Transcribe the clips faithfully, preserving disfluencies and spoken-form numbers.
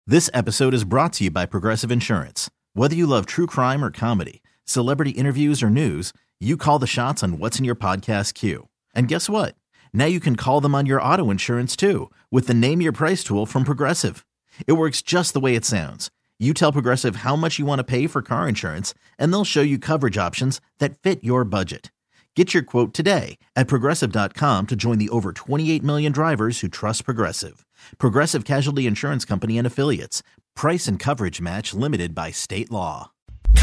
This episode is brought to you by Progressive Insurance. Whether you love true crime or comedy, celebrity interviews or news, you call the shots on what's in your podcast queue. And guess what? Now you can call them on your auto insurance too with the Name Your Price tool from Progressive. It works just the way it sounds. You tell Progressive how much you want to pay for car insurance, and they'll show you coverage options that fit your budget. Get your quote today at Progressive dot com to join the over twenty-eight million drivers who trust Progressive. Progressive Casualty Insurance Company and Affiliates. Price and coverage match limited by state law.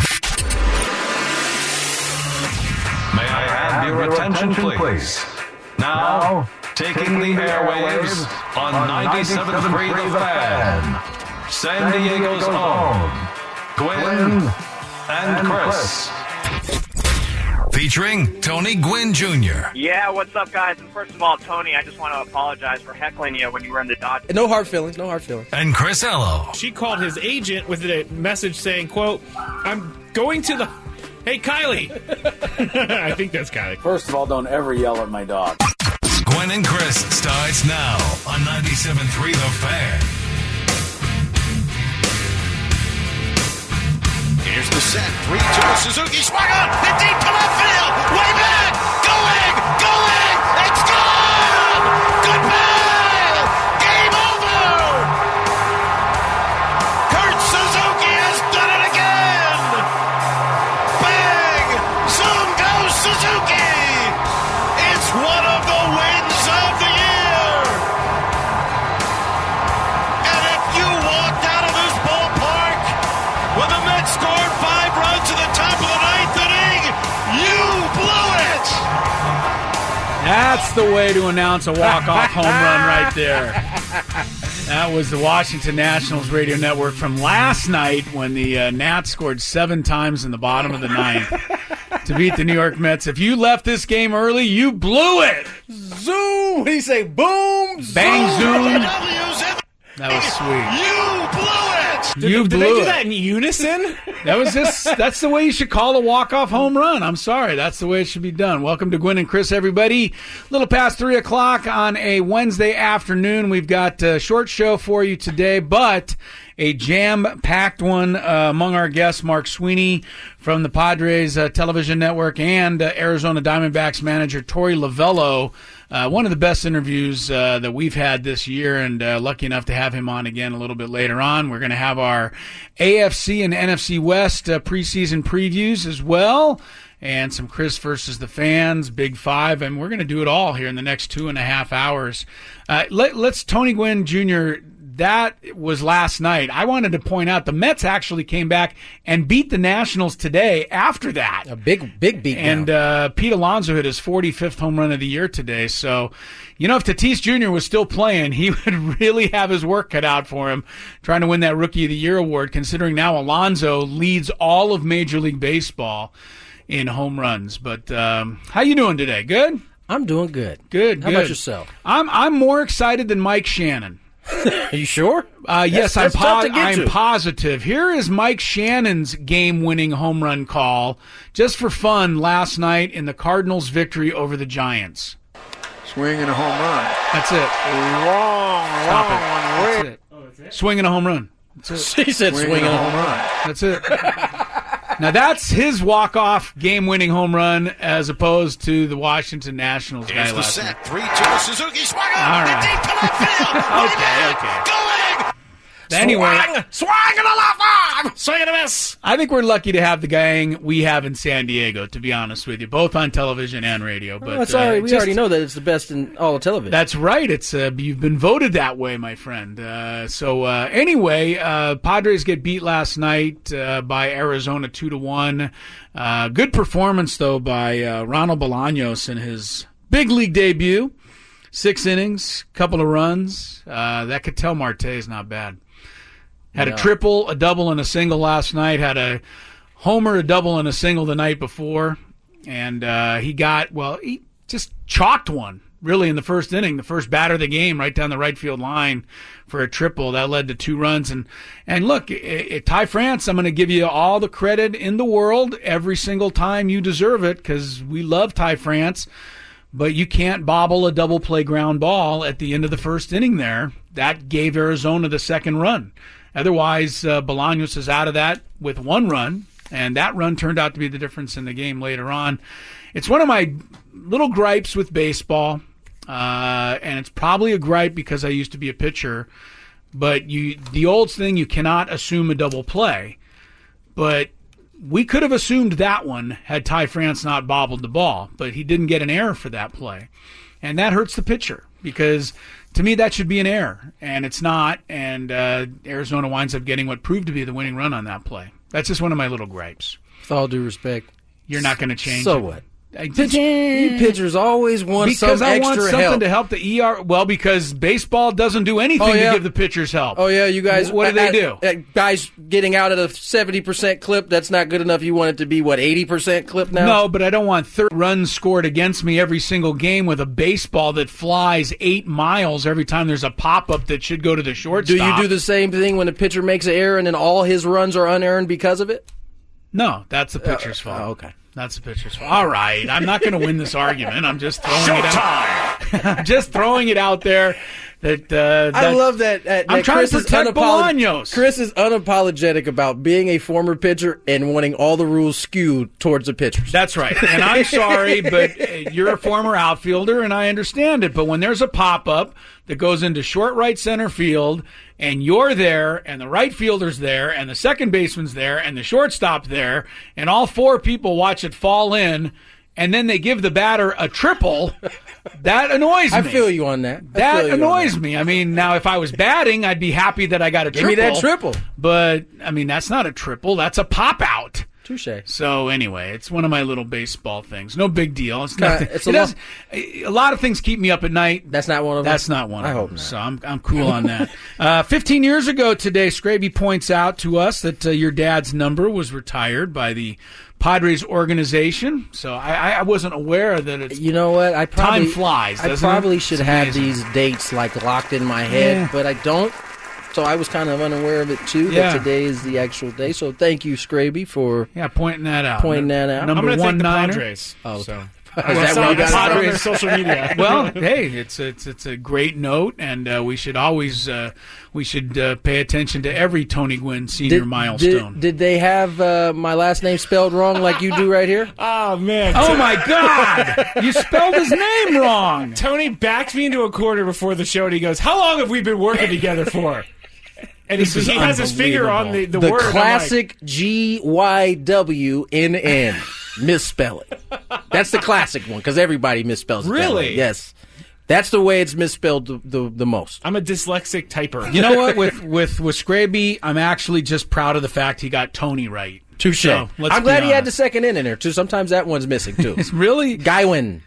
May I have your attention, please? Now, taking the airwaves on ninety-seven point three The Fan, San Diego's own, Gwynn and Chris. Featuring Tony Gwynn Junior Yeah, what's up, guys? And first of all, Tony, I just want to apologize for heckling you when you were in the Dodgers. No hard feelings, no hard feelings. And Chris Ello. She called his agent with a message saying, quote, I'm going to the... Hey, Kylie. I think that's Kylie. First of all, don't ever yell at my dog. Gwynn and Chris starts now on ninety-seven point three The Fan. Here's the set. three two. Suzuki swung on. Hit deep to left field. Way back. Going. Going. It's gone. Goodbye. Game over. Kurt Suzuki has done it again. Bang. Zoom goes Suzuki. It's one of the wins of the year. And if you walked out of this ballpark when the Mets scored five runs in the top of the ninth inning, you blew it! That's the way to announce a walk-off home run right there. That was the Washington Nationals radio network from last night when the uh, Nats scored seven times in the bottom of the ninth to beat the New York Mets. If you left this game early, you blew it! Zoom! What do you say? Boom! Bang, zoom! W's That was sweet. You blew it! Did, You did blew they do it. that in unison? That was just, that's the way you should call a walk-off home run. I'm sorry. That's the way it should be done. Welcome to Gwynn and Chris, everybody. A little past three o'clock on a Wednesday afternoon. We've got a short show for you today, but a jam-packed one uh, among our guests, Mark Sweeney from the Padres uh, television network and uh, Arizona Diamondbacks manager Torey Lovullo. Uh, one of the best interviews uh, that we've had this year, and uh, lucky enough to have him on again a little bit later on. We're going to have our A F C and N F C West uh, preseason previews as well, and some Chris versus the Fans, Big Five, and we're going to do it all here in the next two and a half hours. Uh, let, let's, Tony Gwynn Junior, that was last night. I wanted to point out the Mets actually came back and beat the Nationals today after that. A big, big beat. And uh, Pete Alonso hit his forty-fifth home run of the year today. So, you know, if Tatis Junior was still playing, he would really have his work cut out for him trying to win that Rookie of the Year award, considering now Alonso leads all of Major League Baseball in home runs. But um, how you doing today? Good? I'm doing good. Good, How good. about yourself? I'm I'm more excited than Mike Shannon. Are you sure? Uh, yes, That's- that's I'm, tough po- to get I'm to. positive. Here is Mike Shannon's game-winning home run call, just for fun, last night in the Cardinals' victory over the Giants. Swing and a home run. That's it. Long, Stop long it. way. That's it. Swing and a home run. That's it. He said Swing swing and and a home run. That's it. Now, that's his walk-off game-winning home run as opposed to the Washington Nationals guy Here's the last night. set. three two. Suzuki swung on. All Hit right. deep to left field. Way Okay, back. okay. Going. Anyway, Swing and a left arm. Swing and a miss. I think we're lucky to have the gang we have in San Diego, to be honest with you, both on television and radio. But Well, it's uh, already, we just- already know that it's the best in all of television. That's right. It's uh, you've been voted that way, my friend. Uh, so uh, anyway, uh, Padres get beat last night uh, by Arizona two to one. Uh, good performance though by uh, Ronald Bolaños in his big league debut. Six innings, couple of runs. Uh, that Ketel Marte is not bad. Had No. a triple, a double, and a single last night. Had a homer, a double, and a single the night before. And uh, he got, well, he just chalked one, really, in the first inning, the first batter of the game, right down the right field line for a triple. That led to two runs. And, and look, it, it, Ty France, I'm going to give you all the credit in the world every single time you deserve it, because we love Ty France. But you can't bobble a double play ground ball at the end of the first inning there. That gave Arizona the second run. Otherwise, uh, Bolaños is out of that with one run, and that run turned out to be the difference in the game later on. It's one of my little gripes with baseball, uh, and it's probably a gripe because I used to be a pitcher, but you the old thing, you cannot assume a double play. But we could have assumed that one had Ty France not bobbled the ball, but he didn't get an error for that play. And that hurts the pitcher because, to me, that should be an error, and it's not, and uh, Arizona winds up getting what proved to be the winning run on that play. That's just one of my little gripes. With all due respect. You're not going to change so it. what? I Pitch, you pitchers always want because some I extra want something help. to help the E R. Well, because baseball doesn't do anything Oh, yeah. to give the pitchers help. Oh, yeah, you guys. What do they at- do? at guys getting out at a seventy percent clip, that's not good enough. You want it to be, what, eighty percent clip now? No, but I don't want thirty runs scored against me every single game with a baseball that flies eight miles every time there's a pop-up that should go to the shortstop. Do you do the same thing when a pitcher makes an error and then all his runs are unearned because of it? No, that's the pitcher's fault. Oh, okay. That's the pitcher's fault. All right, I'm not going to win this argument. I'm just throwing it out. I'm just throwing it out there. That, uh, I that love that. Uh, I'm that trying Chris to is protect unapolog- Bolaños. Chris is unapologetic about being a former pitcher and wanting all the rules skewed towards the pitchers. That's right. And I'm sorry, but uh, you're a former outfielder, and I understand it. But when there's a pop-up that goes into short right center field, and you're there, and the right fielder's there, and the second baseman's there, and the shortstop there, and all four people watch it fall in, and then they give the batter a triple, that annoys me. I feel you on that. I That feel you on annoys that. me. I mean, now if I was batting, I'd be happy that I got a Give triple. me that triple. But, I mean, that's not a triple. That's a pop-out. Touche. So anyway, it's one of my little baseball things. No big deal. It's Nah, nothing. it's it a does, a lot of things keep me up at night. That's not one of them? That's not one of I them. hope not. So I'm I'm cool on that. Uh, Fifteen years ago today, Scraby points out to us that uh, your dad's number was retired by the Padres organization. So I, I wasn't aware that it's. You know what? I probably Time flies, I doesn't it? probably should It's have amazing. these dates like locked in my head, Yeah. but I don't. So I was kind of unaware of it too. Yeah. That today is the actual day. So thank you, Scraby, for Yeah, pointing that out. pointing that out. Number I'm going to one thank the niner. Padres. Oh. so. Is I that saw, what you I got saw it on out their of? social media. Well, hey, it's it's it's a great note, and uh, we should always uh, we should uh, pay attention to every Tony Gwynn senior milestone. Did, did they have uh, my last name spelled wrong like you do right here? Oh, man. Oh my God! You spelled his name wrong. Tony backed me into a corner before the show, and he goes, "How long have we been working together for?" And This he, is he has his finger on the, the, The word. I'm like, classic G Y W N N misspelling. That's the classic one because everybody misspells it. that Really? way. Yes. That's the way it's misspelled the, the, the most. I'm a dyslexic typer. You know what? With with with Scraby, I'm actually just proud of the fact he got Tony right. Touche. So, let's I'm be glad he had the honest. second in in there too. Sometimes that one's missing too. It's really Guywan.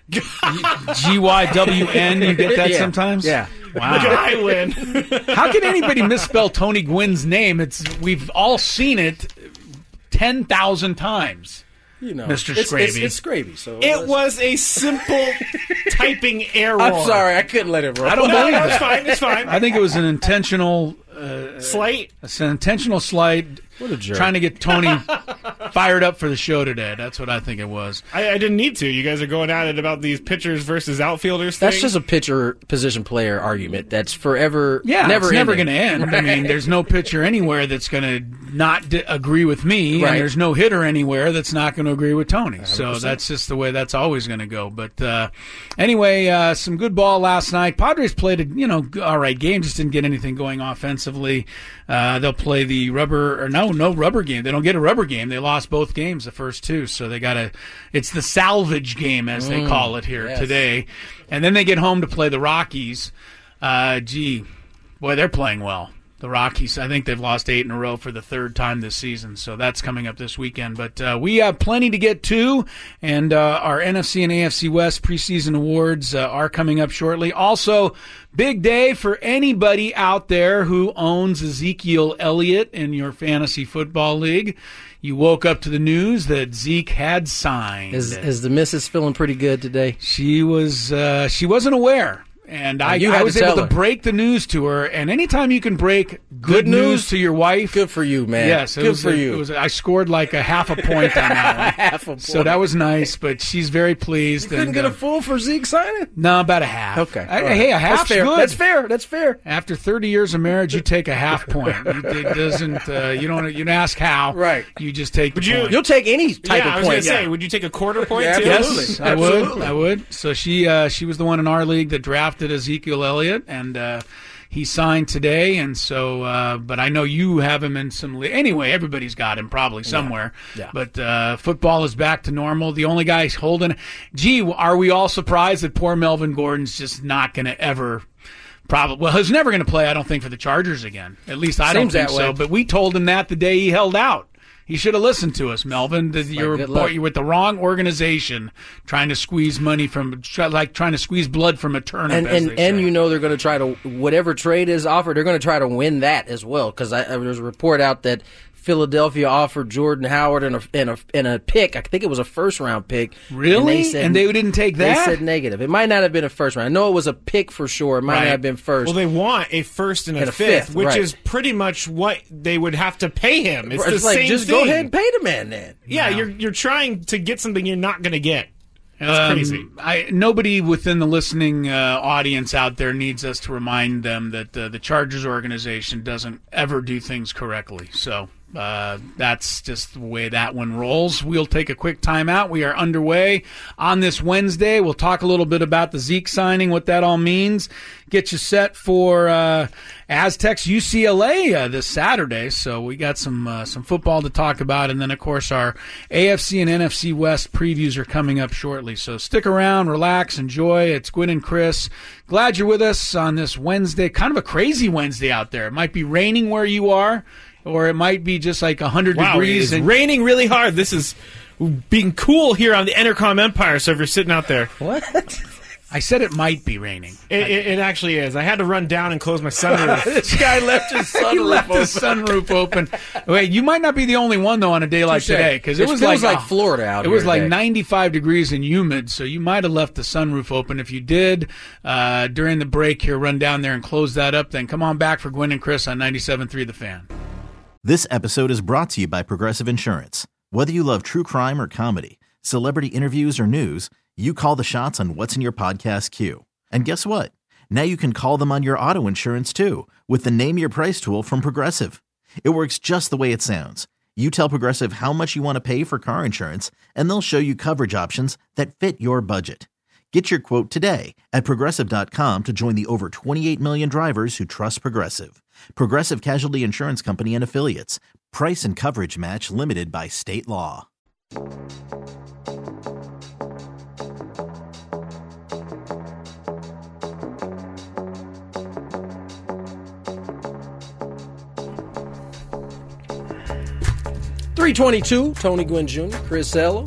G Y W N. You get that Yeah. sometimes? Yeah. Wow. I win. How can anybody misspell Tony Gwynn's name? It's we've all seen it ten thousand times. You know, Mister It's, it's, Scraby. it's Scraby. So It was a simple typing error. I'm sorry, I couldn't let it roll. I don't No, believe no, it's it. fine. It's fine. I think it was an intentional, uh, Slight. it's an intentional slight. What a jerk. Trying to get Tony fired up for the show today. That's what I think it was. I, I didn't need to. You guys are going at it about these pitchers versus outfielders. That's thing. just a pitcher position player argument. That's forever. Yeah, never it's never ending. going to end. I mean, there's no pitcher anywhere that's going to not d- agree with me, Right. and there's no hitter anywhere that's not going to agree with Tony. So that's just the way that's always going to go. But uh, anyway, uh, some good ball last night. Padres played a you know all right game, just didn't get anything going offensively. Uh, they'll play the rubber or no no rubber game. They don't get a rubber game. They lost both games, the first two, so they got to. It's the salvage game as they call it here yes. today, and then they get home to play the Rockies. Uh, gee, boy, they're playing well. The Rockies, I think they've lost eight in a row for the third time this season, so that's coming up this weekend. But uh, we have plenty to get to, and uh, our N F C and A F C West preseason awards uh, are coming up shortly. Also, big day for anybody out there who owns Ezekiel Elliott in your fantasy football league. You woke up to the news that Zeke had signed. Is, is the missus feeling pretty good today? She was uh, she wasn't aware. And I, you I had was to able tell to her. break the news to her. And anytime you can break good, Good news, news to your wife, good for you, man. Yes, it good was for a- you. It was. I scored like a half a point on that one. Half a point. So that was nice. But she's very pleased. You couldn't and, get uh, a full for Zeke signing? No, about a half. Okay. I- all right. Hey, a half's That's fair. good. That's fair. That's fair. After thirty years of marriage, you take a half point. You, it doesn't. Uh, you don't. You don't ask how. Right. You just take the Would you- point. You'll take any type yeah, I of was going point. to say, would you take a quarter point Yeah, too? absolutely. Yes, I would. Absolutely. I would. So she uh, she was the one in our league that drafted Ezekiel Elliott, and uh, he signed today. And so, uh, but I know you have him in some. Le- anyway, everybody's got him probably somewhere. Yeah. But uh, football is back to normal. The only guy holding. Gee, are we all surprised that poor Melvin Gordon's just not going to ever? Probably. Well, he's never going to play. I don't think for the Chargers again. At least I Seems don't think that so. way. But we told him that the day he held out. He should have listened to us, Melvin. That You're, good luck. you're with the wrong organization, trying to squeeze money from, try, like trying to squeeze blood from a turnip. And as and, they and say. you know they're going to try to whatever trade is offered, they're going to try to win that as well. Because there's a report out that Philadelphia offered Jordan Howard and a and a and a pick. I think it was a first round pick. Really? And they, said, And they didn't take that? They said negative. It might not have been a first round. I know it was a pick for sure. It might Right. not have been first. Well, they want a first and a, And a fifth, fifth, which right. is pretty much what they would have to pay him. It's, It's the like same just thing. go ahead and pay the man then. Yeah, you're you're trying to get something you're not going to get. It's Um, crazy. I, nobody within the listening uh, audience out there needs us to remind them that uh, the Chargers organization doesn't ever do things correctly. So uh, that's just the way that one rolls. We'll take a quick timeout. We are underway on this Wednesday. We'll talk a little bit about the Zeke signing, what that all means. Get you set for uh, Aztecs U C L A uh, this Saturday. So we got some uh, some football to talk about, and then of course our A F C and N F C West previews are coming up shortly. So stick around, relax, enjoy. It's Gwynn and Chris. Glad you're with us on this Wednesday. Kind of a crazy Wednesday out there. It might be raining where you are, or it might be just like one hundred Wow, degrees. it's and raining really hard. This is being cool here on the Entercom Empire. So if you're sitting out there, What? I said it might be raining. it, it, it actually is. I had to run down and close my sunroof. This guy left his sunroof, he left his sunroof open. Wait, you might not be the only one though on a day like Touche. today, because it, It was feels like, like Florida out It here was like today. ninety-five degrees and humid, so you might have left the sunroof open. If you did uh, during the break here, run down there and close that up. Then come on back for Gwen and Chris on ninety-seven point three The Fan. This episode is brought to you by Progressive Insurance. Whether you love true crime or comedy, celebrity interviews or news, you call the shots on what's in your podcast queue. And guess what? Now you can call them on your auto insurance too with the Name Your Price tool from Progressive. It works just the way it sounds. You tell Progressive how much you want to pay for car insurance, and they'll show you coverage options that fit your budget. Get your quote today at Progressive dot com to join the over twenty-eight million drivers who trust Progressive. Progressive Casualty Insurance Company and Affiliates. Price and coverage match limited by state law. three twenty-two, Tony Gwynn Junior, Chris Ello.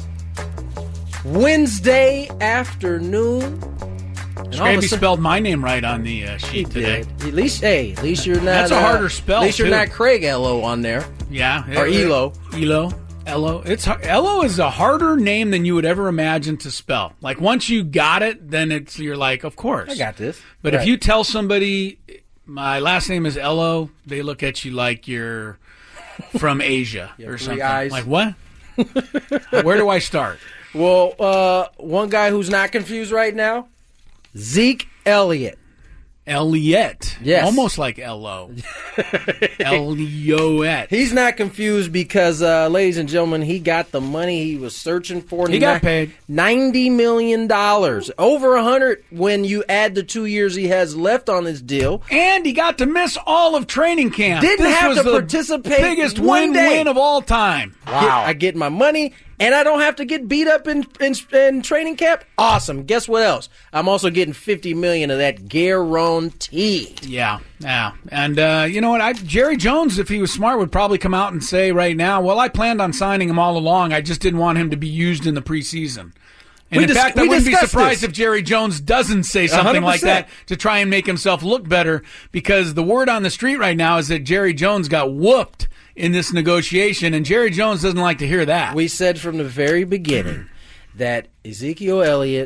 Wednesday afternoon. And all of a Scrappy sudden- spelled my name right on the uh, He sheet today. did. At least, hey, at least you're not. That's a uh, harder spell, At least you're too. not Craig Ello on there. Yeah, Or it- Elo. Elo. Elo. It's Elo is a harder name than you would ever imagine to spell. Like once you got it, then it's you're like, of course. I got this. But Right. if you tell somebody my last name is Elo, they look at you like you're from Asia You have or three something. eyes. Like what? Where do I start? Well, uh, one guy who's not confused right now, Zeke Elliott. Elliott. Yes. Almost like L O. Elliott. He's not confused because, uh, ladies and gentlemen, he got the money he was searching for. He got paid. ninety million dollars. Over one hundred when you add the two years he has left on his deal. And he got to miss all of training camp. Didn't This have was to the participate biggest one day. win-win of all time. Get- I get my money, and I don't have to get beat up in, in in training camp. Awesome. Guess what else? I'm also getting fifty million of that guarantee. Yeah, yeah. And uh, you know what? I, Jerry Jones, if he was smart, would probably come out and say right now, well, I planned on signing him all along. I just didn't want him to be used in the preseason. And We in dis- fact, I we wouldn't be discussed surprised this. if Jerry Jones doesn't say something one hundred like percent. that to try and make himself look better, because the word on the street right now is that Jerry Jones got whooped in this negotiation, and Jerry Jones doesn't like to hear that. We said from the very beginning that Ezekiel Elliott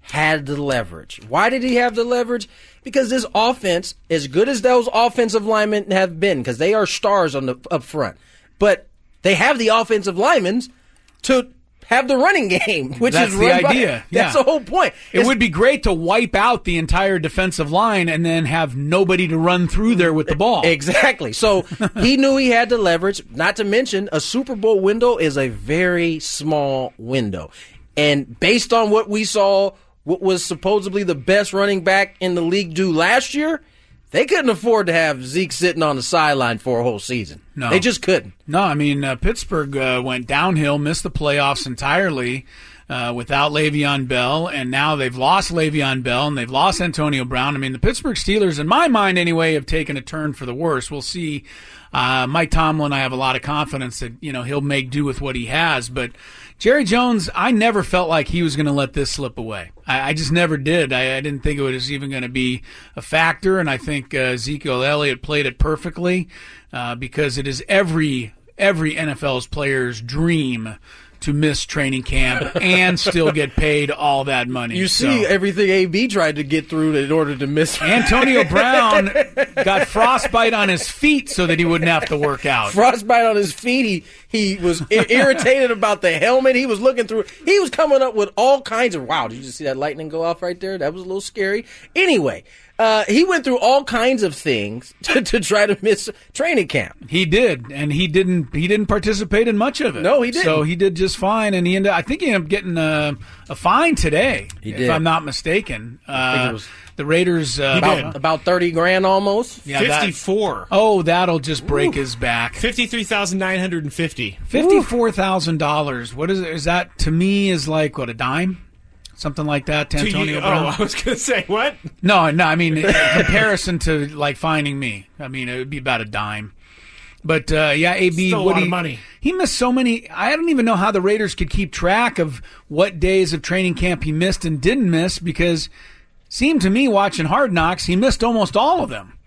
had the leverage. Why did he have the leverage? Because this offense, as good as those offensive linemen have been, because they are stars on the up front, but they have the offensive linemen to have the running game, which that's is the run by- idea. That's Yeah. the whole point. It It's- would be great to wipe out the entire defensive line and then have nobody to run through there with the ball. Exactly. So he knew he had the leverage. Not to mention, a Super Bowl window is a very small window. And based on what we saw, what was supposedly the best running back in the league do last year, they couldn't afford to have Zeke sitting on the sideline for a whole season. No. They just couldn't. No, I mean, uh, Pittsburgh uh, went downhill, missed the playoffs entirely uh, without Le'Veon Bell, and now they've lost Le'Veon Bell and they've lost Antonio Brown. I mean, the Pittsburgh Steelers, in my mind anyway, have taken a turn for the worse. We'll see. Uh, Mike Tomlin, I have a lot of confidence that, you know, he'll make do with what he has, but Jerry Jones, I never felt like he was going to let this slip away. I, I just never did. I, I didn't think it was even going to be a factor, and I think uh, Ezekiel Elliott played it perfectly uh, because it is every every N F L's player's dream to miss training camp and still get paid all that money. You see So, everything A B tried to get through in order to miss. Antonio Brown got frostbite on his feet so that he wouldn't have to work out. Frostbite on his feet. He he was i- irritated about the helmet. He was looking through. He was coming up with all kinds of. Wow! Did you just see that lightning go off right there? That was a little scary. Anyway, uh, he went through all kinds of things to, to try to miss training camp. He did, and he didn't. He didn't participate in much of it. No, he didn't. So he did just fine, and he ended. I think he ended up getting a, a fine today, He if did. I'm not mistaken. Uh, think it was- the Raiders. Uh, About, about thirty grand almost. yeah, that- fifty-four. oh, that'll just break his back. fifty-three thousand nine hundred fifty. Fifty-four thousand dollars. What is it? Is that to me is like what, a dime? Something like that to To Antonio you- Brown. oh, I was going to say, what? No, no. I mean, in comparison to like finding me, I mean, it would be about a dime. But uh, yeah, A B, Still a what lot he, of money. He missed so many. I don't even know how the Raiders could keep track of what days of training camp he missed and didn't miss, because it seemed to me watching Hard Knocks, he missed almost all of them.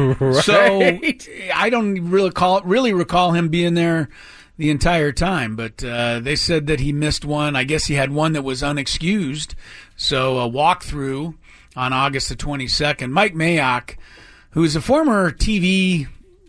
So I don't really call really recall him being there the entire time, but uh, they said that he missed one. I guess he had one that was unexcused. So a walkthrough on August the twenty-second. Mike Mayock, who's a former T V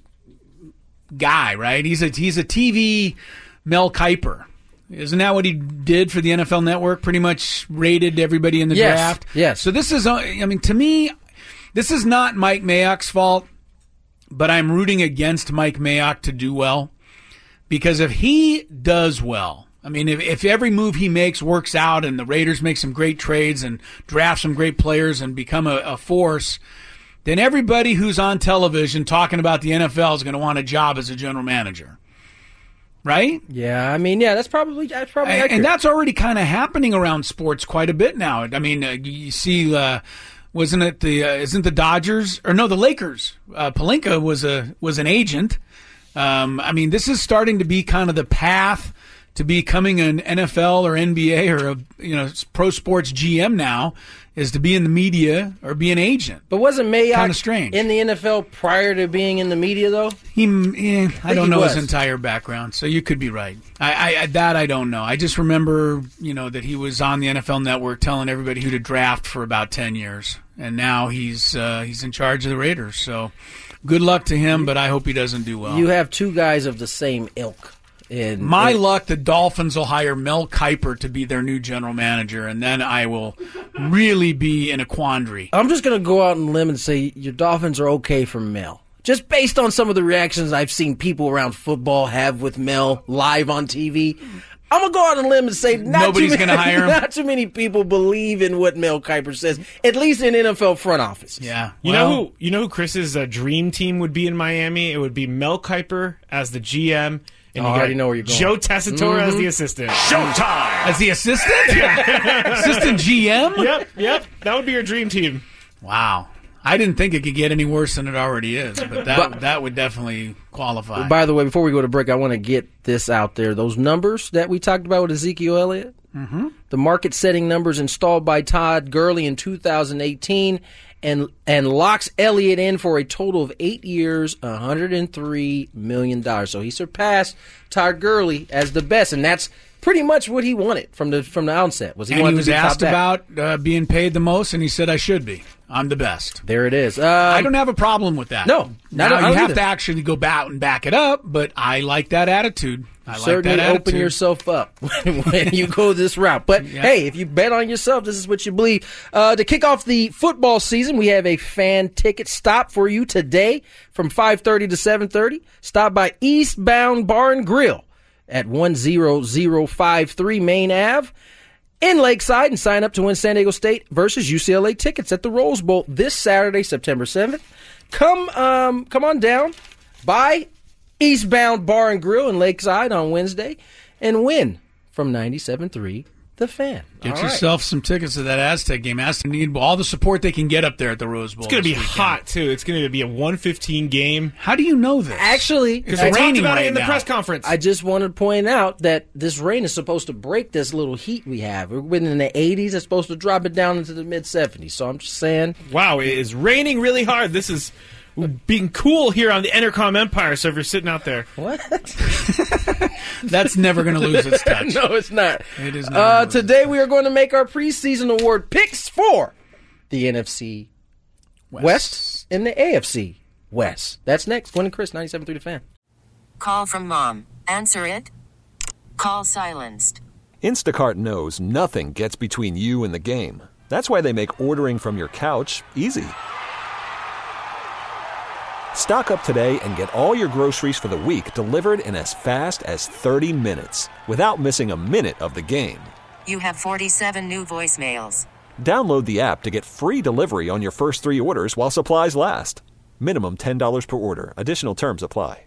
guy, right? He's a he's a T V Mel Kiper. Isn't that what he did for the N F L Network? Pretty much rated everybody in the Yes, draft. yes. So this is, uh, I mean, to me, this is not Mike Mayock's fault, but I'm rooting against Mike Mayock to do well, because if he does well, I mean, if, if every move he makes works out and the Raiders make some great trades and draft some great players and become a, a force, then everybody who's on television talking about the N F L is going to want a job as a general manager. Right? Yeah, I mean, yeah, that's probably that's probably And, accurate. and that's already kind of happening around sports quite a bit now. I mean, uh, you see, uh, wasn't it the uh, isn't the Dodgers or no the Lakers? Uh, Pelinka was a was an agent. Um, I mean, this is starting to be kind of the path to becoming an N F L or N B A or a you know pro sports G M now, is to be in the media or be an agent. But wasn't Mayock Kinda strange. in the N F L prior to being in the media, though? He, eh, I don't he know was. his entire background, so you could be right. I, I, that I don't know. I just remember, you know, that he was on the N F L Network telling everybody who to draft for about ten years, and now he's uh, he's in charge of the Raiders. So, good luck to him, but I hope he doesn't do well. You have two guys of the same ilk. In, My in- luck, the Dolphins will hire Mel Kiper to be their new general manager, and then I will really be in a quandary. I'm just going to go out on a limb and say your Dolphins are okay for Mel. Just based on some of the reactions I've seen people around football have with Mel live on T V, I'm going to go out on a limb and say not Nobody's too many, gonna hire him? Not too many people believe in what Mel Kiper says, at least in N F L front offices. Yeah, You well, know who? You know who Chris's uh, dream team would be in Miami? It would be Mel Kiper as the G M. And Oh, you I got already know where you're going. Joe Tessitore as the assistant. Showtime! as the assistant, assistant G M. Yep, yep. That would be your dream team. Wow. I didn't think it could get any worse than it already is, but that But- that would definitely qualify. By the way, before we go to break, I want to get this out there. Those numbers that we talked about with Ezekiel Elliott, mm-hmm. the market-setting numbers installed by Todd Gurley in two thousand eighteen, and and locks Elliott in for a total of eight years, one hundred three million dollars. So he surpassed Todd Gurley as the best, and that's pretty much what he wanted from the from the outset. Was he and wanted he was to be asked top back. about uh, being paid the most, and he said, "I should be. I'm the best." There it is. Um, I don't have a problem with that. No, now I don't you have either. to actually go back and back it up, but I like that attitude. I like Certainly that open attitude. yourself up when you go this route. But Yeah. hey, if you bet on yourself, this is what you believe. Uh, to kick off the football season, we have a fan ticket stop for you today from five thirty to seven thirty. Stop by Eastbound Bar and Grill at one zero zero five three Main Ave in Lakeside and sign up to win San Diego State versus U C L A tickets at the Rose Bowl this Saturday, September seventh. Come, um, come on down by Eastbound Bar and Grill in Lakeside on Wednesday and win from ninety-seven point three The Fan. Get All yourself some tickets to that Aztec game. Aztec need all the support they can get up there at the Rose Bowl. It's going to this be weekend. hot, too. It's going to be a one fifteen game. How do you know this? Actually, It's I talked raining about right it in the now. press conference. I just want to point out that this rain is supposed to break this little heat we have. We've been in the eighties. It's supposed to drop it down into the mid seventies. So I'm just saying. Wow, it is raining really hard. This is being cool here on the Entercom Empire, so if you're sitting out there. What? That's never going to lose its touch. No, it's not. It is not. Uh, today we are going to make our preseason award picks for the N F C West, West and the A F C West. That's next. Gwen and Chris, ninety-seven point three The Fan. Call from mom. Answer it. Call silenced. Instacart knows nothing gets between you and the game. That's why they make ordering from your couch easy. Stock up today and get all your groceries for the week delivered in as fast as thirty minutes without missing a minute of the game. You have forty-seven new voicemails. Download the app to get free delivery on your first three orders while supplies last. Minimum ten dollars per order. Additional terms apply.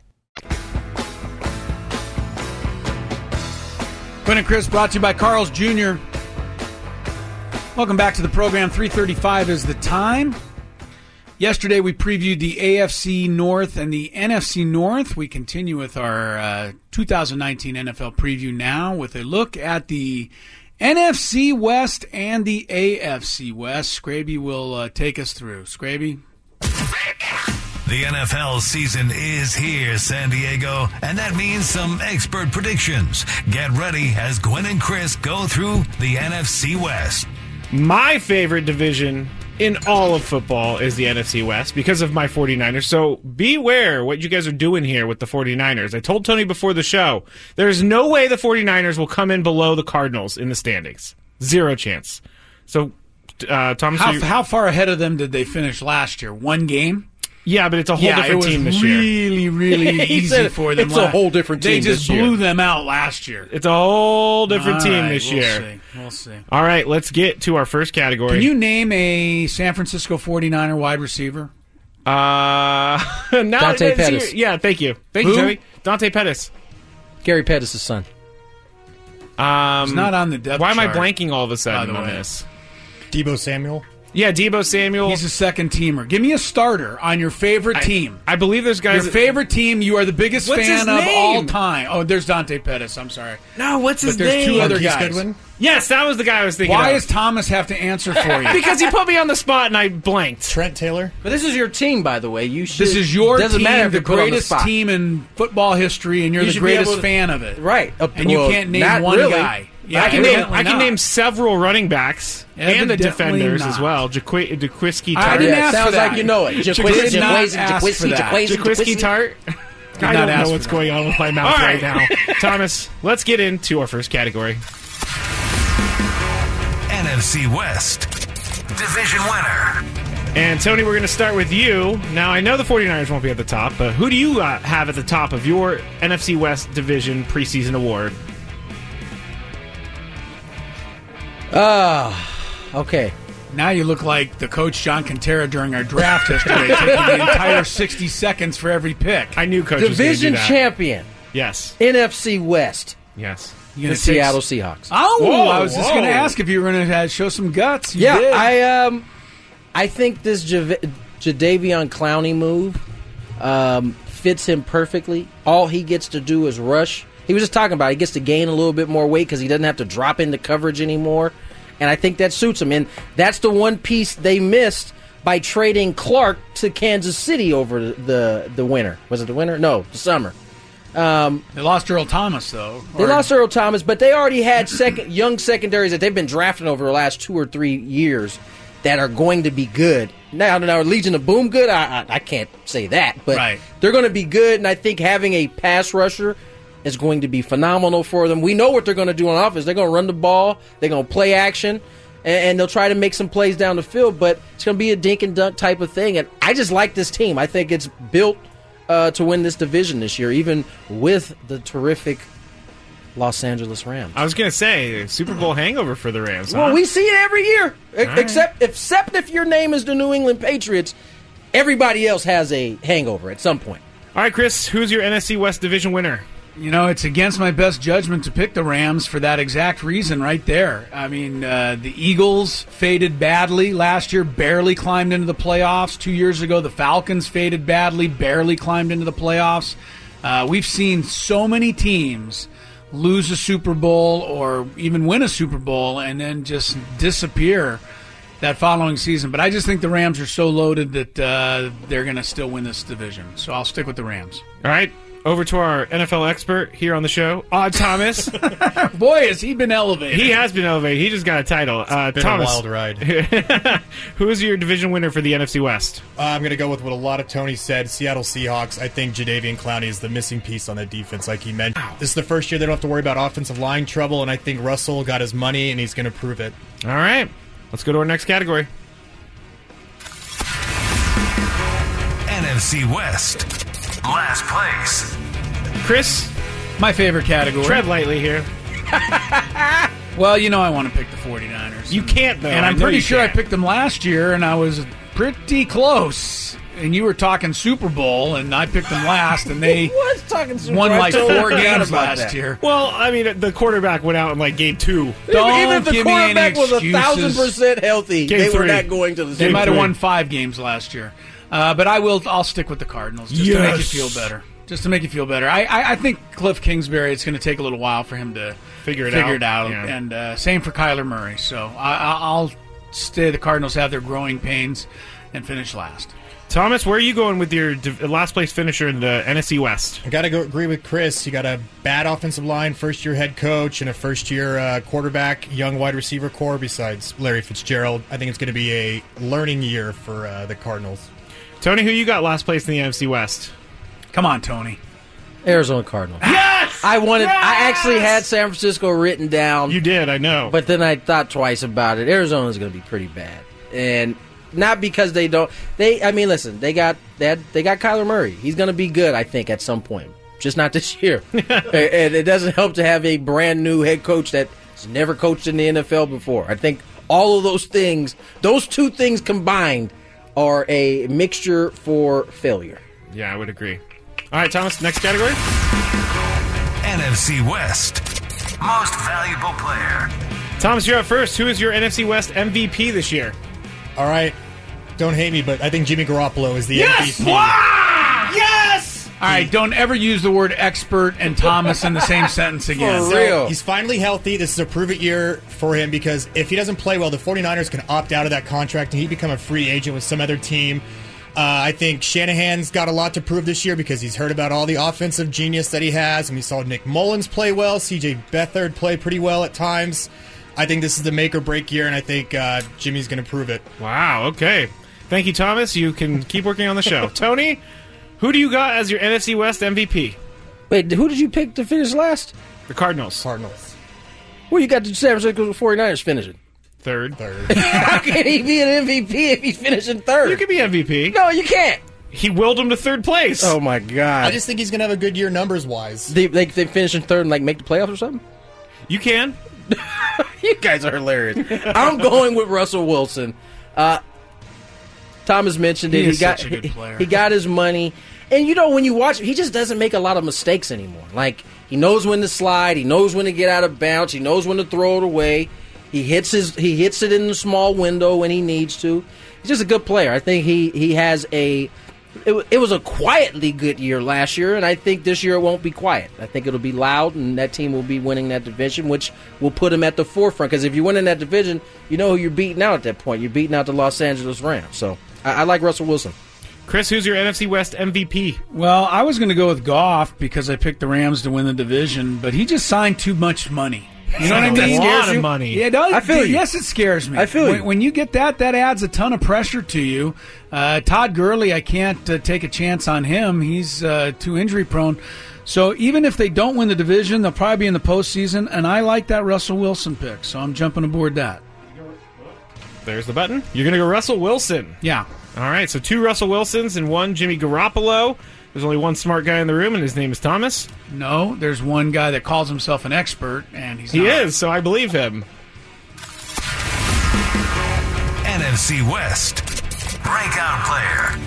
Quinn and Chris brought to you by Carl's Junior Welcome back to the program. three thirty-five is the time. Yesterday we previewed the A F C North and the N F C North. We continue with our uh, two thousand nineteen N F L preview now with a look at the N F C West and the A F C West. Scraby will uh, take us through. Scraby? The N F L season is here, San Diego, and that means some expert predictions. Get ready as Gwen and Chris go through the N F C West. My favorite division in all of football is the N F C West because of my 49ers. So beware what you guys are doing here with the 49ers. I told Tony before the show, there's no way the 49ers will come in below the Cardinals in the standings. Zero chance. So, uh, Thomas, How, you, how far ahead of them did they finish last year? One game? yeah, but it's a whole yeah, different it was team this year. really, really He easy said for them. it's a la- whole different They team just this year. blew them out last year. It's a whole different All team right, this we'll year. See. We'll see. All right, let's get to our first category. Can you name a San Francisco 49er wide receiver? Uh, now Dante it's Pettis. here- Yeah, thank you. Thank Who? you, Tony. Dante Pettis. Gary Pettis' son. Um, He's not on the depth Why am I chart, blanking all of a sudden by the on way. this? Debo Samuel. Yeah, Debo Samuel. He's a second teamer. Give me a starter on your favorite I, team. I believe there's guys. Your favorite team you are the biggest What's his fan of name? all time. Oh, there's Dante Pettis. I'm sorry. No, what's his But there's name? two other Marquise guys. Goodwin. Yes, that was the guy I was thinking Why of. does Thomas have to answer for you? Because he put me on the spot and I blanked. Trent Taylor. But this is your team, by the way. You should. This is your doesn't team, matter if the you're put on the greatest spot. team in football history, and you're You the should be greatest able to- fan of it. Right. Uh, And you well, can't name not one really. guy. Yeah, I can name. evidently I can not. name several running backs and the Evidently defenders not. as well. Jaquisky Jaquiski I Tart. didn't Yeah, ask sounds for that. like you know it. Jaquiski Jaquiski, did not Jaquiski, ask for Jaquiski, that. Jaquiski, Jaquiski Tart. I not don't ask know for what's that. going on with my mouth All right. right now. Thomas, let's get into our first category. N F C West division winner. And Tony, we're going to start with you. Now, I know the 49ers won't be at the top, but who do you uh, have at the top of your N F C West division preseason award? Ah, okay. Now you look like the coach John Quintera during our draft yesterday, taking the entire sixty seconds for every pick. I knew Coach was Division gonna do that. champion, Yes. N F C West, Yes. You the gonna take- Seattle Seahawks. Oh, Whoa, I was just whoa. going to ask if you were going to uh, show some guts. You Yeah, did. I um, I think this Jav- Jadeveon Clowney move um, fits him perfectly. All he gets to do is rush. He was just talking about it. He gets to gain a little bit more weight because he doesn't have to drop into coverage anymore, and I think that suits him. And that's the one piece they missed by trading Clark to Kansas City over the the, the winter. Was it the winter? No, the summer. Um, they lost Earl Thomas, though. They or, lost Earl Thomas, but they already had second young secondaries that they've been drafting over the last two or three years that are going to be good. Now, now Legion of Boom good? I, I, I can't say that, but right. they're going to be good, and I think having a pass rusher is going to be phenomenal for them. We know what they're going to do on offense. They're going to run the ball. They're going to play action, and, and they'll try to make some plays down the field, but it's going to be a dink and dunk type of thing, and I just like this team. I think it's built uh, to win this division this year, even with the terrific Los Angeles Rams. I was going to say, Super Bowl hangover for the Rams. Huh? Well, we see it every year, right. except, except if your name is the New England Patriots. Everybody else has a hangover at some point. All right, Chris, who's your N F C West division winner? You know, it's against my best judgment to pick the Rams for that exact reason right there. I mean, uh, the Eagles faded badly last year, barely climbed into the playoffs. Two years ago, the Falcons faded badly, barely climbed into the playoffs. Uh, we've seen so many teams lose a Super Bowl or even win a Super Bowl and then just disappear that following season. But I just think the Rams are so loaded that uh, they're going to still win this division. So I'll stick with the Rams. All right. Over to our N F L expert here on the show, Odd Thomas. Boy, has he been elevated. He has been elevated. He just got a title. Uh, it's been Thomas, a wild ride. Who is your division winner for the N F C West? Uh, I'm going to go with what a lot of Tony said, Seattle Seahawks. I think Jadeveon Clowney is the missing piece on that defense, like he mentioned. Wow. This is the first year they don't have to worry about offensive line trouble, and I think Russell got his money, and he's going to prove it. All right. Let's go to our next category. N F C West. Last place. Chris, my favorite category. Tread lightly here. Well, you know I want to pick the forty-niners. You can't, though. And I'm pretty sure can. I picked them last year, and I was pretty close. And you were talking Super Bowl, and I picked them last, and they was talking Super won Bowl. like four games last that. year. Well, I mean, the quarterback went out in like game two. Don't Even if the give me any quarterback was excuses. a thousand percent healthy, Game they three. were not going to the Super They might have three. won five games last year. Uh, but I will. I'll stick with the Cardinals just yes. to make you feel better. Just to make you feel better. I, I, I think Cliff Kingsbury, it's going to take a little while for him to figure it figure out. It out. Yeah. And uh, same for Kyler Murray. So I, I, I'll stay. The Cardinals have their growing pains and finish last. Thomas, where are you going with your last place finisher in the N F C West? I got to go agree with Chris. You got a bad offensive line, first-year head coach, and a first-year uh, quarterback, young wide receiver core besides Larry Fitzgerald. I think it's going to be a learning year for uh, the Cardinals. Tony, who you got last place in the N F C West? Come on, Tony. Arizona Cardinals. Yes! I wanted. Yes! I actually had San Francisco written down. You did, I know. But then I thought twice about it. Arizona's going to be pretty bad, and not because they don't. They. I mean, listen. They got that. They, they got Kyler Murray. He's going to be good, I think, at some point. Just not this year. And it doesn't help to have a brand new head coach that's never coached in the N F L before. I think all of those things, those two things combined, are a mixture for failure. Yeah, I would agree. All right, Thomas, next category. N F C West. Most valuable player. Thomas, you're up first. Who is your N F C West M V P this year? All right. Don't hate me, but I think Jimmy Garoppolo is the yes! M V P. Wow! Yes! All right, don't ever use the word expert and Thomas in the same sentence again. For So real. he's finally healthy. This is a prove-it year for him because if he doesn't play well, the 49ers can opt out of that contract and he become a free agent with some other team. Uh, I think Shanahan's got a lot to prove this year because he's heard about all the offensive genius that he has, and we saw Nick Mullins play well, C J Beathard play pretty well at times. I think this is the make-or-break year, and I think uh, Jimmy's going to prove it. Wow, okay. Thank you, Thomas. You can keep working on the show. Tony, who do you got as your N F C West M V P? Wait, who did you pick to finish last? The Cardinals. Cardinals. Well, you got the San Francisco 49ers finishing. Third. Third. How can he be an M V P if he's finishing third? You can be M V P. No, you can't. He willed him to third place. Oh, my God. I just think he's going to have a good year numbers-wise. They, they, they finish in third and, like, make the playoffs or something? You can. You guys are hilarious. I'm going with Russell Wilson. Uh, Thomas mentioned it. He He, is got such a good he, player. he got his money. And, you know, when you watch him, he just doesn't make a lot of mistakes anymore. Like, he knows when to slide. He knows when to get out of bounds. He knows when to throw it away. He hits his he hits it in the small window when he needs to. He's just a good player. I think he, he has a it, it was a quietly good year last year, and I think this year it won't be quiet. I think it'll be loud, and that team will be winning that division, which will put him at the forefront. Because if you win in that division, you know who you're beating out at that point. You're beating out the Los Angeles Rams. So I, I like Russell Wilson. Chris, who's your N F C West M V P? Well, I was going to go with Goff because I picked the Rams to win the division, but he just signed too much money. You know what I mean? A lot of money. Yeah, it does. I feel you. Yes, it scares me. I feel when, you. When you get that, that adds a ton of pressure to you. Uh, Todd Gurley, I can't uh, take a chance on him. He's uh, too injury prone. So even if they don't win the division, they'll probably be in the postseason, and I like that Russell Wilson pick, so I'm jumping aboard that. There's the button. You're going to go Russell Wilson. Yeah. All right, so two Russell Wilsons and one Jimmy Garoppolo. There's only one smart guy in the room, and his name is Thomas. No, there's one guy that calls himself an expert, and he's He not. is, so I believe him. N F C West breakout player.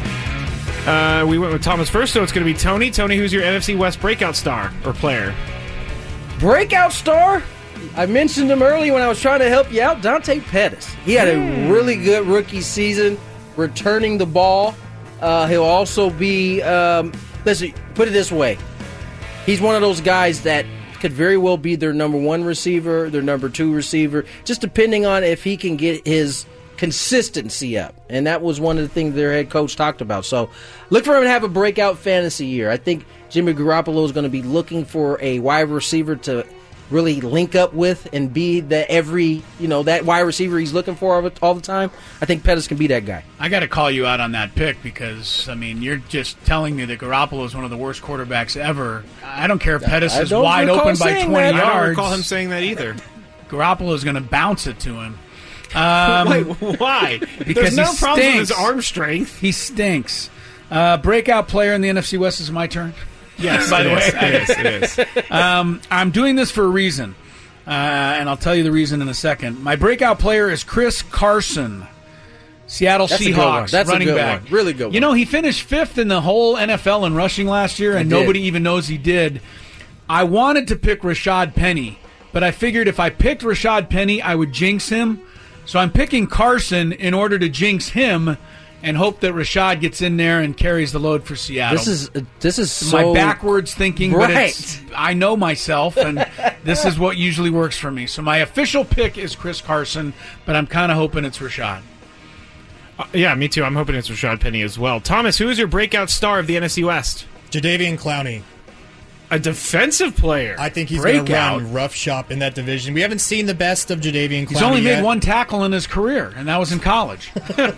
Uh, we went with Thomas first, so it's going to be Tony. Tony, who's your N F C West breakout star or player? Breakout star? I mentioned him earlier when I was trying to help you out. Dante Pettis. He had Mm. a really good rookie season, returning the ball. Uh, he'll also be, um, let's see, put it this way. He's one of those guys that could very well be their number one receiver, their number two receiver, just depending on if he can get his consistency up. And that was one of the things their head coach talked about. So look for him to have a breakout fantasy year. I think Jimmy Garoppolo is going to be looking for a wide receiver to really link up with and be the every, you know, that wide receiver he's looking for all the, all the time. I think Pettis can be that guy. I got to call you out on that pick because, I mean, you're just telling me that Garoppolo is one of the worst quarterbacks ever. I don't care if Pettis I is don't wide recall open by saying twenty that. yards. I don't recall him saying that either. Garoppolo is going to bounce it to him. Um, Wait, why? Because There's no he problem with his stinks. arm strength. He stinks. Uh, breakout player in the N F C West is my turn. Yes, by the it way, is, it is, it is. um, I'm doing this for a reason, uh, and I'll tell you the reason in a second. My breakout player is Chris Carson, Seattle That's a good one. Seahawks That's a running good back. one. Really good one. You know, he finished fifth in the whole N F L in rushing last year, and He did. nobody even knows he did. I wanted to pick Rashad Penny, but I figured if I picked Rashad Penny, I would jinx him. So I'm picking Carson in order to jinx him and hope that Rashad gets in there and carries the load for Seattle. This is this is so my backwards thinking, but Right. it's, I know myself, and this is what usually works for me. So my official pick is Chris Carson, but I'm kind of hoping it's Rashad. Uh, yeah, me too. I'm hoping it's Rashad Penny as well. Thomas, who is your breakout star of the N F C West? Jadeveon Clowney. A defensive player. I think he's going to Breakout. run rough shop in that division. We haven't seen the best of Jadeveon Clowney He's only yet. made one tackle in his career, and that was in college.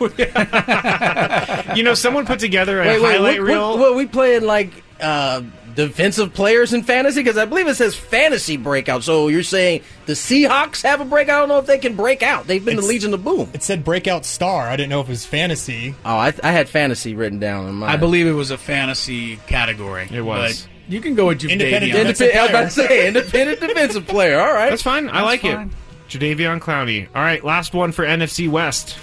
You know, someone put together a Wait, wait, highlight what, reel. what, what, we playing like uh, defensive players in fantasy? Because I believe it says fantasy breakout. So you're saying the Seahawks have a breakout? I don't know if they can break out. They've been It's- the Legion of Boom. It said breakout star. I didn't know if it was fantasy. Oh, I, I had fantasy written down in mine. I believe it was a fantasy category. It was. But you can go with Jadeveon. Independent That's- defensive Independent, I was about to say, independent defensive player. All right. That's fine. I That's like fine. it. Jadeveon Clowney. All right, last one for N F C West.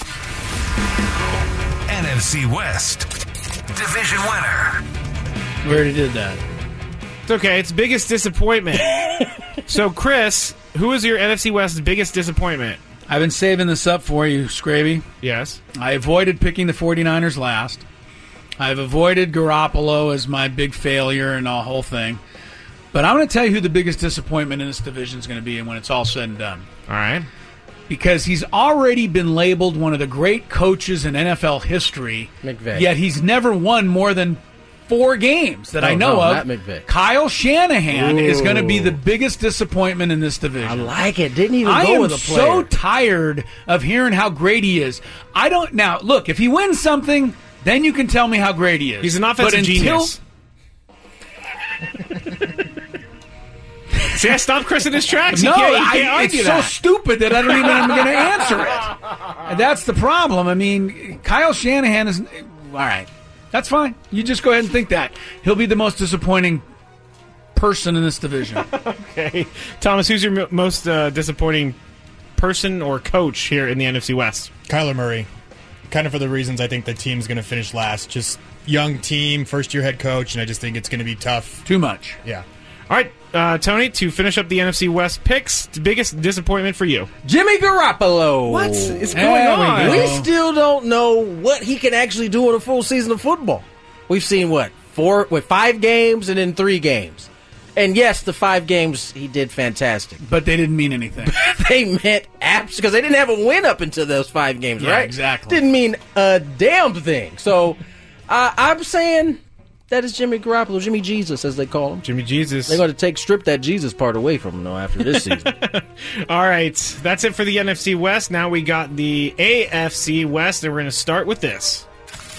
N F C West division winner. We already did that. It's okay. It's biggest disappointment. So, Chris, who is your N F C West's biggest disappointment? I've been saving this up for you, Scraby. Yes. I avoided picking the 49ers last. I've avoided Garoppolo as my big failure and the whole thing. But I'm going to tell you who the biggest disappointment in this division is going to be when it's all said and done. All right. Because he's already been labeled one of the great coaches in N F L history. McVay. Yet he's never won more than four games that No, I know no, of. not McVay. Kyle Shanahan Ooh. is going to be the biggest disappointment in this division. I like it. Didn't even I go am with a player. so tired of hearing how great he is. I don't now look if he wins something, then you can tell me how great he is. He's an offensive but until, genius. See, I stopped Chris in his tracks. You No, can't, you I, can't argue it's that. so stupid that I don't even am going to answer it. And that's the problem. I mean, Kyle Shanahan is all right. That's fine. You just go ahead and think that he'll be the most disappointing person in this division. Okay. Thomas, who's your mo- most uh, disappointing person or coach here in the N F C West? Kyler Murray. Kind of for the reasons I think the team's going to finish last. Just young team, first-year head coach, and I just think it's going to be tough. Too much. Yeah. All right, uh, Tony, to finish up the N F C West picks, the biggest disappointment for you. Jimmy Garoppolo. What is There going we on? go. We still don't know what he can actually do in a full season of football. We've seen what four, with five games and then three games. And yes, the five games he did fantastic. But they didn't mean anything. They meant apps because they didn't have a win up until those five games, Yeah, right? exactly. Didn't mean a damn thing. So uh, I'm saying that is Jimmy Garoppolo, Jimmy Jesus, as they call him. Jimmy Jesus. They're going to take strip that Jesus part away from him, though, after this season. All right, that's it for the N F C West. Now we got the A F C West, and we're going to start with this.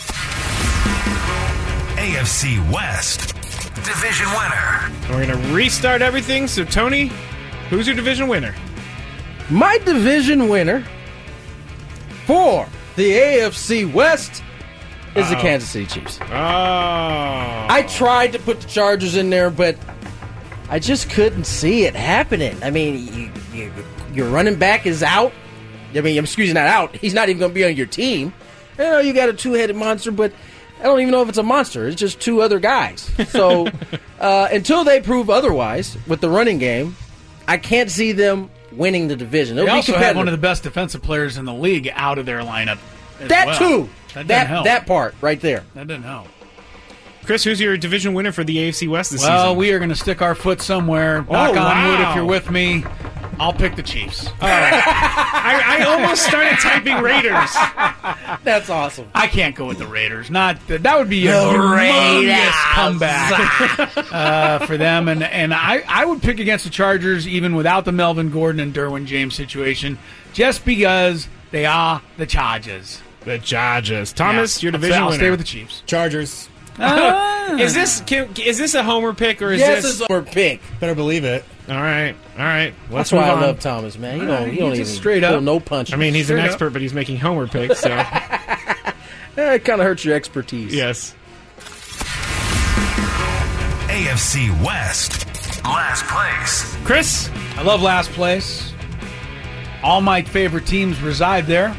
A F C West division winner. And we're going to restart everything. So, Tony, who's your division winner? My division winner for the A F C West is Uh-oh. the Kansas City Chiefs. Oh. I tried to put the Chargers in there, but I just couldn't see it happening. I mean, you, you, your running back is out. I mean, excuse me, not out. He's not even going to be on your team. You know, you got a two-headed monster, but I don't even know if it's a monster. It's just two other guys. So uh, until they prove otherwise with the running game, I can't see them winning the division. It'll They be also had competitive. one of the best defensive players in the league out of their lineup. as That well. too. That, That didn't help. that part right there. That didn't help. Chris, who's your division winner for the A F C West this Well, season? we are going to stick our foot somewhere. Oh, Knock on wow. wood if you're with me. I'll pick the Chiefs. All right. I, I almost started typing Raiders. That's awesome. I can't go with the Raiders. Not the, that would be a The humongous Raiders. comeback uh, for them. And and I, I would pick against the Chargers even without the Melvin Gordon and Derwin James situation, just because they are the Chargers. The Chargers. Thomas, Yeah. your division I'll winner. stay with the Chiefs. Chargers. Ah. Is this can, is this a homer pick or is Yes, this? it's our pick. Better believe it. All right, all right. Let's That's why I move on. love Thomas, man. You don't, you don't He's even just straight pull up. no punches. I mean, he's Straight an up. expert, but he's making homer picks. So Eh, it kind of hurts your expertise. yes. A F C West last place. Chris, I love last place. All my favorite teams reside there.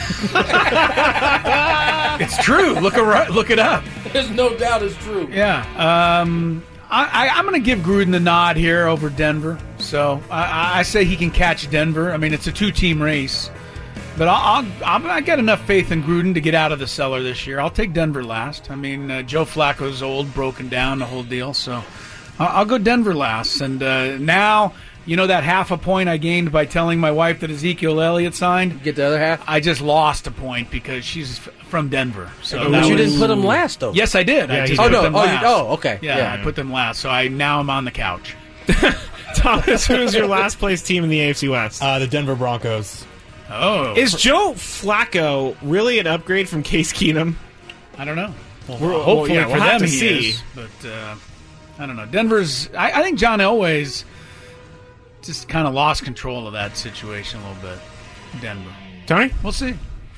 It's true. Look, ar- look it up. There's no doubt it's true. Yeah. Um, I, I, I'm going to give Gruden the nod here over Denver. So I, I say he can catch Denver. I mean, it's a two-team race. But I'll, I'll, I got enough faith in Gruden to get out of the cellar this year. I'll take Denver last. I mean, uh, Joe Flacco's old, broken down, the whole deal. So I'll, I'll go Denver last. And uh, now, you know that half a point I gained by telling my wife that Ezekiel Elliott signed? Get the other half? I just lost a point because she's f- from Denver. So But that you was- didn't put him last, though. Yes, I did. Yeah, I he just did. put Oh, no. them Oh, you- last. oh, okay. Yeah, Yeah. I put them last. So I now I'm on the couch. Thomas, who's your last place team in the A F C West? Uh, the Denver Broncos. Oh, Is Joe Flacco really an upgrade from Case Keenum? I don't know. Well, We're- well, hopefully yeah, for we'll have them to he see. is, but uh, I don't know. Denver's. I, I think John Elway's just kind of lost control of that situation a little bit. Denver. Tony? We'll see.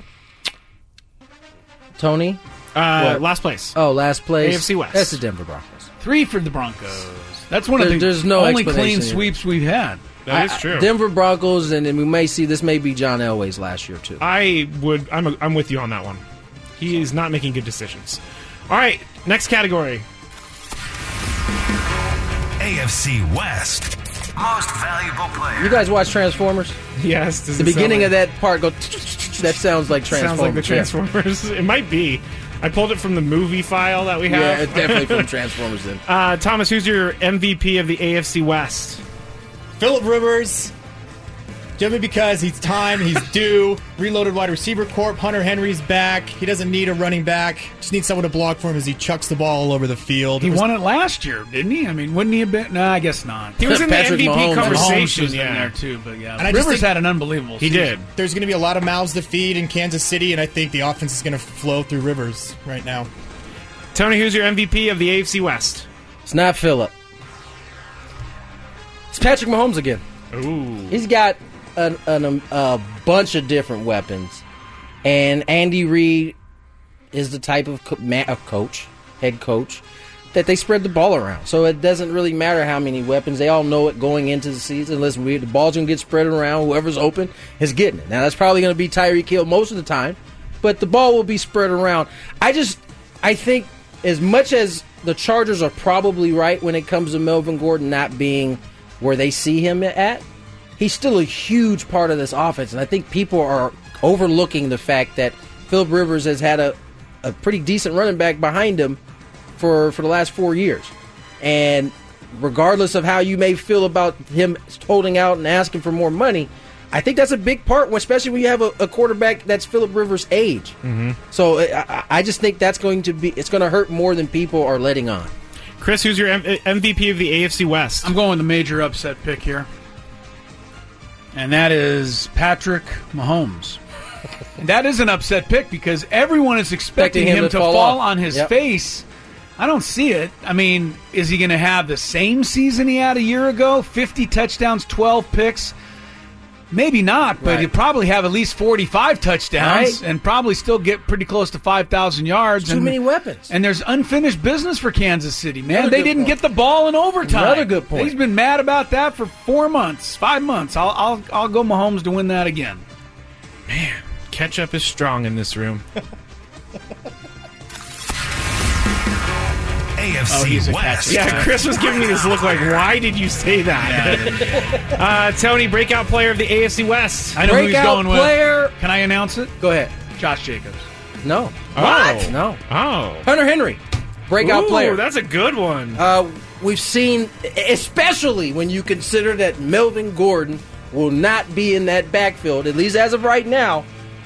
Tony? Uh, What? last place. Oh, last place. A F C West. That's the Denver Broncos. Three for the Broncos. That's one of There- the there's no only explanation clean here. sweeps we've had. That is I- true. Denver Broncos, and then we may see this may be John Elway's last year, too. I would. I'm. A, I'm with you on that one. He is not making good decisions. All right. Next category. A F C West most valuable player. You guys watch Transformers? Yes. Does The it sound beginning like- of that part go. That sounds like Transformers. Sounds like the yeah. Transformers. It might be. I pulled it from the movie file that we have. Yeah, it's definitely from Transformers. Then Uh, Thomas, who's your M V P of the A F C West? Phillip Rivers. Simply because he's time, he's due. Reloaded wide receiver corp. Hunter Henry's back. He doesn't need a running back. Just needs someone to block for him as he chucks the ball all over the field. He It was- won it last year, didn't he? I mean, wouldn't he have been? No, I guess not. He was in the Patrick M V P Mahomes. Mahomes conversation. was in Yeah. there too, but yeah, And I just Rivers think- had an unbelievable. He season. did. There's going to be a lot of mouths to feed in Kansas City, and I think the offense is going to flow through Rivers right now. Tony, who's your M V P of the A F C West? it's not Phillip. It's Patrick Mahomes again. Ooh. He's got a, an, a bunch of different weapons, and Andy Reid is the type of, co- ma- of coach, head coach, that they spread the ball around. So it doesn't really matter how many weapons. They all know it going into the season. Listen, we, the ball's going to get spread around. Whoever's open is getting it. Now, that's probably going to be Tyreek Hill most of the time, but the ball will be spread around. I just, I think as much as the Chargers are probably right when it comes to Melvin Gordon not being where they see him at, he's still a huge part of this offense. And I think people are overlooking the fact that Phillip Rivers has had a, a pretty decent running back behind him for, for the last four years. And regardless of how you may feel about him holding out and asking for more money, I think that's a big part, especially when you have a, a quarterback that's Phillip Rivers' age. Mm-hmm. So I, I just think that's going to be it's going to hurt more than people are letting on. Chris, who's your M V P of the A F C West? I'm going with the major upset pick here, and that is Patrick Mahomes. And that is an upset pick because everyone is expecting, expecting him, him to, to fall, fall on his yep. face. I don't see it. I mean, is he going to have the same season he had a year ago? fifty touchdowns, twelve picks? Maybe not, but right. he'll probably have at least forty-five touchdowns right. and probably still get pretty close to five thousand yards. Too and, many weapons. And there's unfinished business for Kansas City, man. Another they didn't point. get the ball in overtime. Another good point. He's been mad about that for four months, five months. I'll I'll, I'll go Mahomes to win that again. Man, ketchup is strong in this room. A F C oh, West. Yeah, Chris was giving me this look like, why did you say that? uh, Tony, breakout player of the A F C West. I know breakout who he's going player. with. Can I announce it? Go ahead. Josh Jacobs. No. What? Oh. No. Oh. Hunter Henry. Breakout Ooh, player. That's a good one. Uh, we've seen, especially when you consider that Melvin Gordon will not be in that backfield, at least as of right now.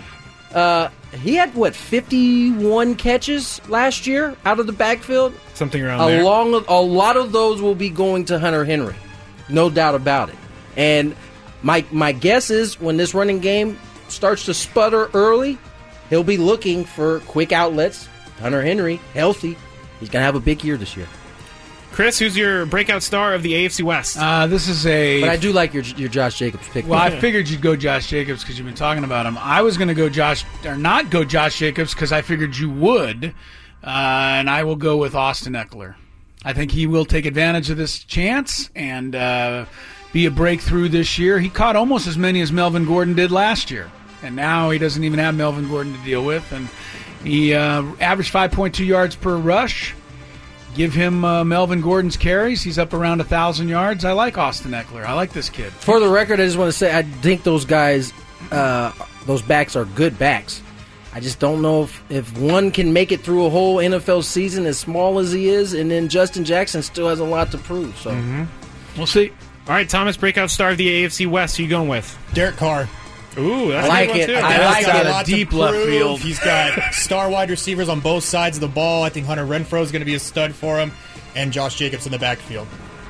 Uh, he had, what, fifty-one catches last year out of the backfield? Something around a there. Long, a lot of those will be going to Hunter Henry. No doubt about it. And my my guess is when this running game starts to sputter early, he'll be looking for quick outlets. Hunter Henry, healthy. He's going to have a big year this year. Chris, who's your breakout star of the A F C West? Uh, this is a... But I do like your your Josh Jacobs pick. Well, I figured you'd go Josh Jacobs because you've been talking about him. I was going to go Josh, or not go Josh Jacobs because I figured you would, uh, and I will go with Austin Eckler. I think he will take advantage of this chance and uh, be a breakthrough this year. He caught almost as many as Melvin Gordon did last year, and now he doesn't even have Melvin Gordon to deal with, and he uh, averaged five point two yards per rush. Give him uh, Melvin Gordon's carries. He's up around one thousand yards. I like Austin Eckler. I like this kid. For the record, I just want to say I think those guys, uh, those backs are good backs. I just don't know if, if one can make it through a whole N F L season as small as he is, and then Justin Jackson still has a lot to prove. So mm-hmm. We'll see. All right, Thomas, breakout star of the A F C West. Who you going with? Derek Carr. Ooh, that's I like a good it. one too. I like He's got it. a lot Deep to left prove. field. He's got star wide receivers on both sides of the ball. I think Hunter Renfrow is going to be a stud for him, and Josh Jacobs in the backfield.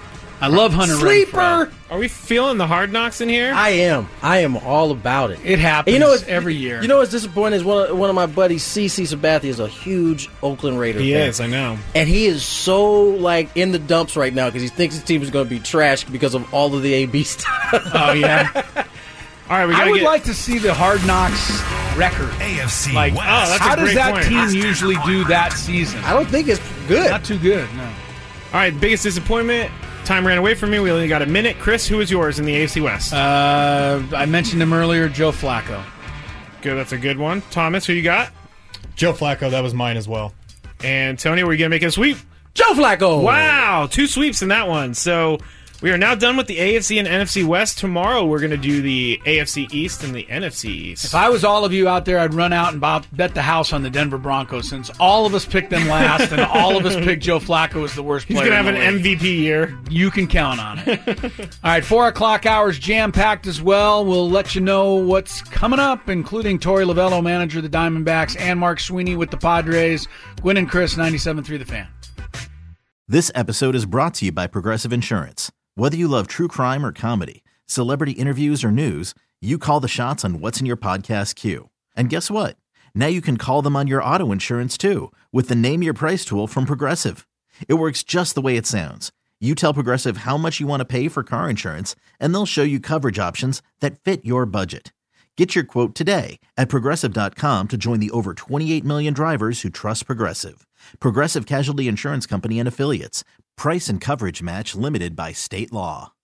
I love Hunter Sleeper. Renfrow. Are we feeling the hard knocks in here? I am. I am all about it. It happens you know, it's, every year. You know what's disappointing is one of, one of my buddies, C C Sabathia, is a huge Oakland Raider he fan. is, I know. And he is so, like, in the dumps right now because he thinks his team is going to be trash because of all of the A B stuff. Oh, yeah. All right, we I gotta would get... like to see the Hard Knocks record. A F C like, West. Oh, that's how a does great that point. team usually do that season? I don't think it's good. Not too good, no. All right, biggest disappointment. Time ran away from me. We only got a minute. Chris, who is yours in the A F C West? Uh, I mentioned him earlier, Joe Flacco. Good, that's a good one. Thomas, who you got? Joe Flacco, that was mine as well. And Tony, were you going to make a sweep? Joe Flacco! Wow, two sweeps in that one. So we are now done with the A F C and N F C West. Tomorrow we're going to do the A F C East and the N F C East. If I was all of you out there, I'd run out and bet the house on the Denver Broncos since all of us picked them last and all of us picked Joe Flacco as the worst player. He's going to have in an the M league. V P year. You can count on it. All right, four o'clock hours jam-packed as well. We'll let you know what's coming up, including Torey Lovello, manager of the Diamondbacks, and Mark Sweeney with the Padres. Gwynn and Chris, ninety-seven point three The Fan. This episode is brought to you by Progressive Insurance. Whether you love true crime or comedy, celebrity interviews or news, you call the shots on what's in your podcast queue. And guess what? Now you can call them on your auto insurance too with the Name Your Price tool from Progressive. It works just the way it sounds. You tell Progressive how much you want to pay for car insurance, and they'll show you coverage options that fit your budget. Get your quote today at Progressive dot com to join the over twenty-eight million drivers who trust Progressive. Progressive Casualty Insurance Company and Affiliates. Price and coverage match limited by state law.